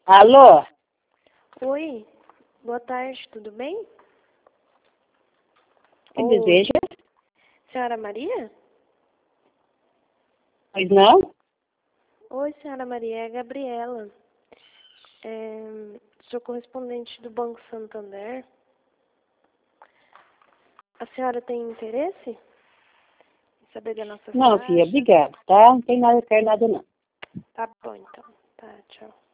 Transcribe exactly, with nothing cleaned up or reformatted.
Alô? Oi, boa tarde, tudo bem? Que Oi, deseja? senhora Maria? Pois não? Oi, senhora Maria, é a Gabriela. É, sou correspondente do Banco Santander. A senhora tem interesse em saber da nossa Não, taxa? filha, obrigado, tá? Não tem nada, quero nada não. Tá bom, então. Tá, tchau.